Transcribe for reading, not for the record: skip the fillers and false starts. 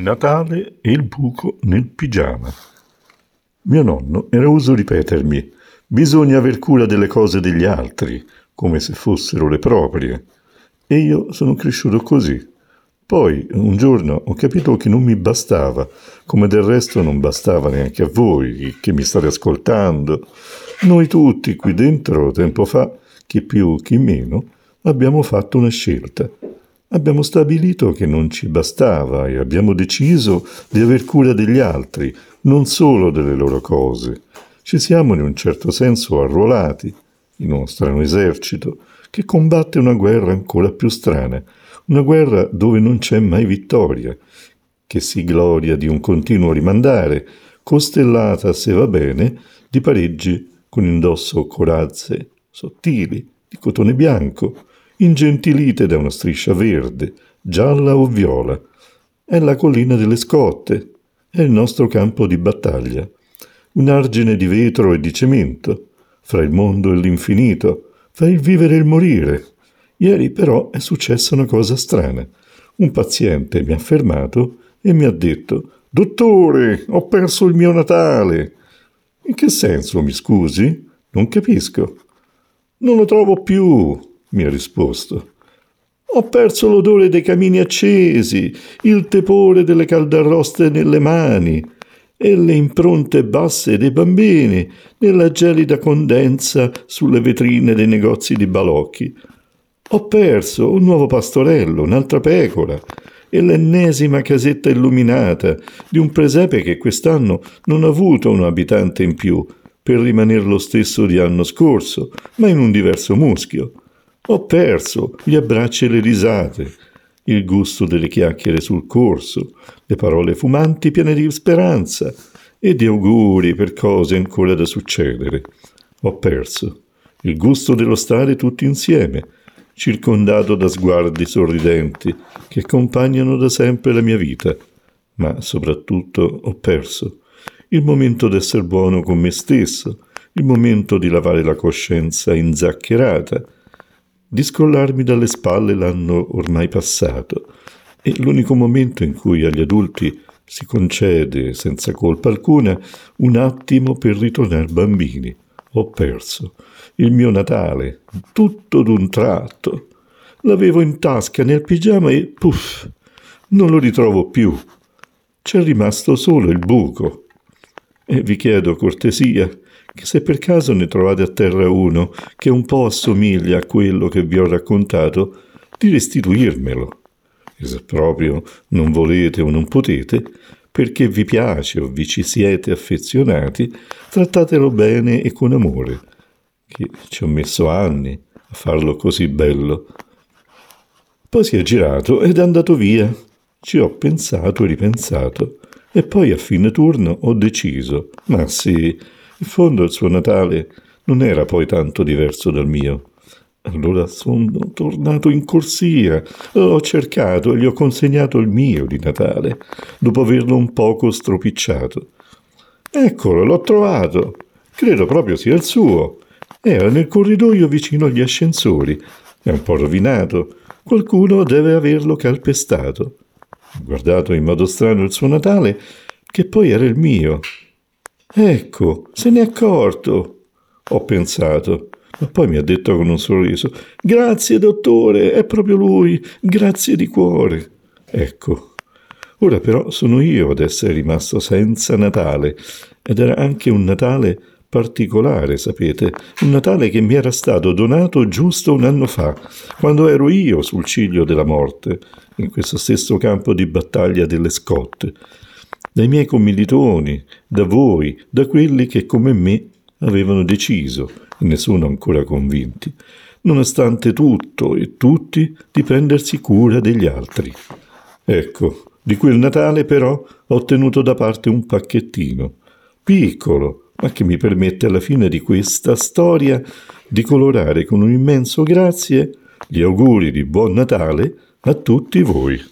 Natale e il buco nel pigiama. Mio nonno era uso ripetermi: bisogna aver cura delle cose degli altri, come se fossero le proprie. E io sono cresciuto così. Poi, un giorno, ho capito che non mi bastava, come del resto non bastava neanche a voi, che mi state ascoltando. Noi tutti qui dentro, tempo fa, chi più, chi meno, abbiamo fatto una scelta. Abbiamo stabilito che non ci bastava e abbiamo deciso di aver cura degli altri, non solo delle loro cose. Ci siamo in un certo senso arruolati in uno strano esercito che combatte una guerra ancora più strana, una guerra dove non c'è mai vittoria, che si gloria di un continuo rimandare, costellata, se va bene, di pareggi con indosso corazze sottili, di cotone bianco, ingentilite da una striscia verde, gialla o viola. È la collina delle Scotte, è il nostro campo di battaglia, un argine di vetro e di cemento, fra il mondo e l'infinito, fra il vivere e il morire. Ieri però è successa una cosa strana. Un paziente mi ha fermato e mi ha detto: «Dottore, ho perso il mio Natale!» «In che senso, mi scusi? Non capisco». «Non lo trovo più», mi ha risposto. «Ho perso l'odore dei camini accesi, il tepore delle caldarroste nelle mani e le impronte basse dei bambini nella gelida condensa sulle vetrine dei negozi di balocchi. Ho perso un nuovo pastorello, un'altra pecora e l'ennesima casetta illuminata di un presepe che quest'anno non ha avuto un abitante in più, per rimanere lo stesso di anno scorso, ma in un diverso muschio. Ho perso gli abbracci e le risate, il gusto delle chiacchiere sul corso, le parole fumanti piene di speranza e di auguri per cose ancora da succedere. Ho perso il gusto dello stare tutti insieme, circondato da sguardi sorridenti che accompagnano da sempre la mia vita, ma soprattutto ho perso il momento d'essere buono con me stesso, il momento di lavare la coscienza inzaccherata, di scrollarmi dalle spalle l'anno ormai passato, e l'unico momento in cui agli adulti si concede, senza colpa alcuna, un attimo per ritornare bambini. Ho perso il mio Natale, tutto d'un tratto. L'avevo in tasca nel pigiama e, puff, non lo ritrovo più. C'è rimasto solo il buco. E vi chiedo cortesia che se per caso ne trovate a terra uno che un po' assomiglia a quello che vi ho raccontato, di restituirmelo. E se proprio non volete o non potete, perché vi piace o vi ci siete affezionati, trattatelo bene e con amore, che ci ho messo anni a farlo così bello. Poi si è girato ed è andato via. Ci ho pensato e ripensato e poi a fine turno ho deciso, ma sì, in fondo il suo Natale non era poi tanto diverso dal mio. Allora sono tornato in corsia, l'ho cercato e gli ho consegnato il mio di Natale, dopo averlo un poco stropicciato. Eccolo, l'ho trovato. Credo proprio sia il suo. Era nel corridoio vicino agli ascensori. È un po' rovinato. Qualcuno deve averlo calpestato. Ho guardato in modo strano il suo Natale, che poi era il mio. Ecco, se n'è accorto, ho pensato. Ma poi mi ha detto con un sorriso: «Grazie, dottore, è proprio lui, grazie di cuore». Ecco, ora però sono io ad essere rimasto senza Natale, ed era anche un Natale particolare, sapete, un Natale che mi era stato donato giusto un anno fa, quando ero io sul ciglio della morte, in questo stesso campo di battaglia delle Scotte, dai miei commilitoni, da voi, da quelli che come me avevano deciso, e ne sono ancora convinti, nonostante tutto e tutti, di prendersi cura degli altri. Ecco, di quel Natale però ho tenuto da parte un pacchettino, piccolo, ma che mi permette alla fine di questa storia di colorare con un immenso grazie gli auguri di Buon Natale a tutti voi.